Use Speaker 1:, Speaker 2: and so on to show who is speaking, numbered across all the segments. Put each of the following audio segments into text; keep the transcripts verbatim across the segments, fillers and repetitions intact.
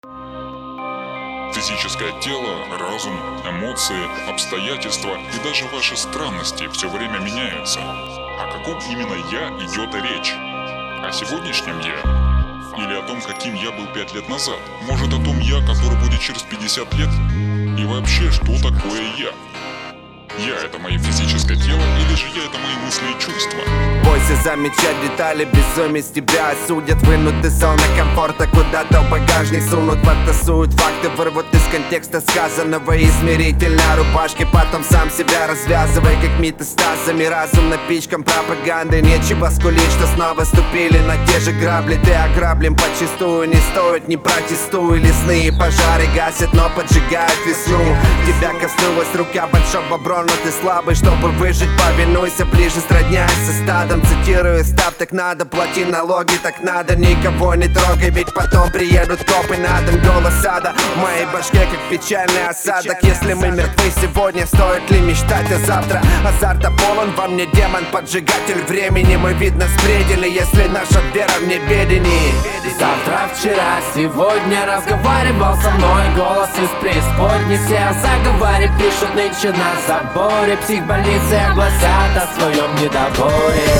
Speaker 1: Физическое тело, разум, эмоции, обстоятельства и даже ваши странности все время меняются. О каком именно «я» идет речь? О сегодняшнем «я»? Или о том, каким я был пять лет назад? Может, о том «я», который будет через пятьдесят лет? И вообще, что такое «я»? Я — это мое физическое тело, или же я — это мои мысли и чувства?
Speaker 2: Бойся замечать детали, безумие с тебя осудят. Вынут из зоны комфорта, куда-то в багажник сунут. Подтасуют факты, вырвут из контекста сказанного. Измеритель на рубашке, потом сам себя развязывай, как метастазами. Разум напичкан пропагандой, нечего скулить, что снова ступили на те же грабли. Ты ограблен почистую, не стоит, не протестуй. Лесные пожары гасят, но поджигают весну. Тебя коснулась рука большого бро, но ты слабый, чтобы выжить, повинуйся, ближе сродняйся со стадом. Цитирую, став так надо, плати налоги так надо. Никого не трогай, ведь потом приедут копы на дом. Голос ада в моей башке, как печальный осадок. Если мы мертвы сегодня, стоит ли мечтать о завтра? Азарта полон, во мне демон, поджигатель времени. Мы, видно, спредили, если наша вера в небедении.
Speaker 3: Завтра, вчера, сегодня разговаривал со мной голос из преисподней. Все о заговоре пишут нынче на заборе. Психбольницы огласят о своем недоборе.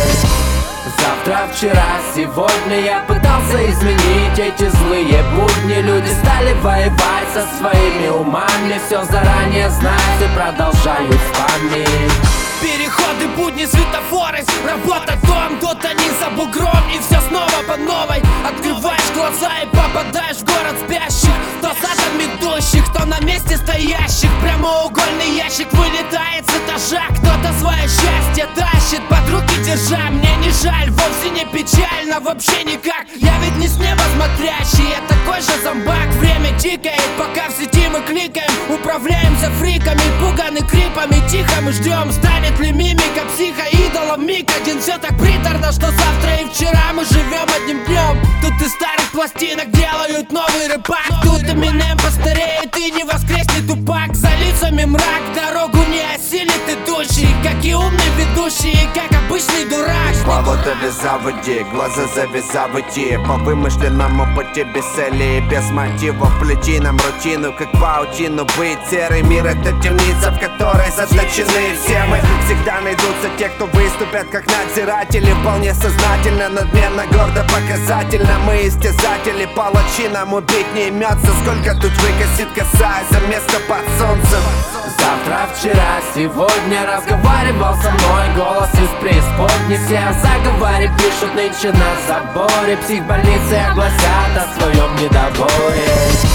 Speaker 3: Завтра, вчера, сегодня я пытался изменить эти злые будни. Люди стали воевать со своими умами. Все заранее знают и продолжают спамить.
Speaker 4: Переходы, будни, светофоры, работа, дом, тут они за бугром. И все снова по новой. Открываешь глаза и попадаешь в город спящих. То задом идущих, то на месте стоящих. Прямоугольный ящик вылетает с этажа. Кто-то свое счастье тащит под руки держа. Мне не жаль, вовсе не печально, вообще никак. Я ведь не с неба смотрящий, я такой же зомбак. Время тикает, пока в сети мы кликаем. Управляемся фриками, пуганы крипами. Тихо мы ждем, станет ли мимика психоидолом миг один. Все так приторно, что завтра и вчера мы живем одним днем. Тут из старых пластинок делают новый рэпак. Тут Эминем постареет и не воскреснет Тупак. За лицами мрак, дорогу не осилит идущий. Как и умный ведущий, как обычный дурак.
Speaker 2: Плавутали заводи, глаза завязав идти по вымышленному пути без цели и без мотивов. Плети нам рутину, как паутину. Быть серый мир — это темница, в которой заточены все мы. Всегда найдутся те, кто выступят как надзиратели. Вполне сознательно, надменно, гордо, показательно. Мы истязатели, палачи, нам убить не имется. Сколько тут выкосит коса за место под солнцем.
Speaker 3: Завтра, вчера, сегодня разговаривал со мной голос из преисподней. Все о заговоре пишут нынче на заборе. Психбольницы огласят о своем недоборе.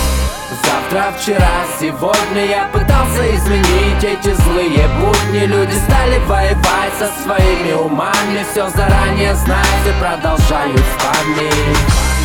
Speaker 3: Завтра, вчера, сегодня я пытался изменить эти злые будни. Люди стали воевать со своими умами. Все заранее знают и продолжают спамить.